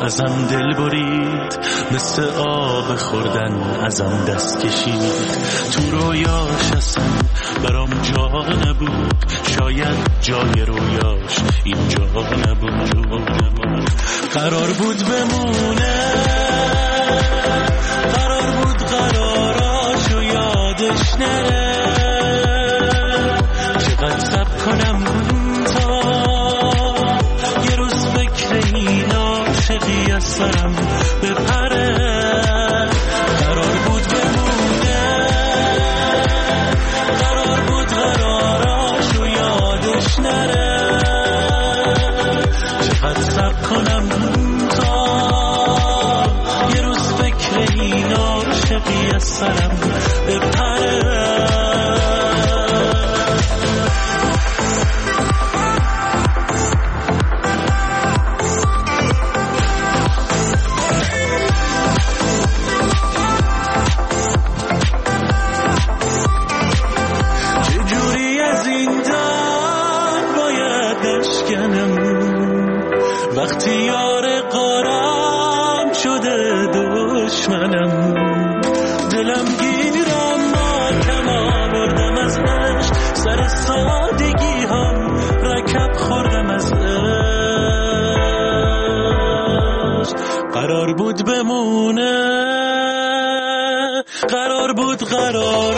ازم دل برید، مثل آب خوردن ازم دست کشید. تو رویاش اصلا برام جا نبود، شاید جای رویاش اینجا نبود. قرار بود بمونه، قرار بود قراراشو یادش نره. چقدر صبر کنم تا یه روز فکر این عاشقی از سرم بپره. قرار بود بمونه، قرار بود قراراشو یادش نره. چقدر صبر کنم تا یه روز فکر این عاشقی از سرم بپره. وقتی یار قارم شده دشمنم، دلم گیرم ماتم آوردم از عشق، سر سادگی هم رکب خوردم از عشق. قرار بود بمونه، قرار بود قرار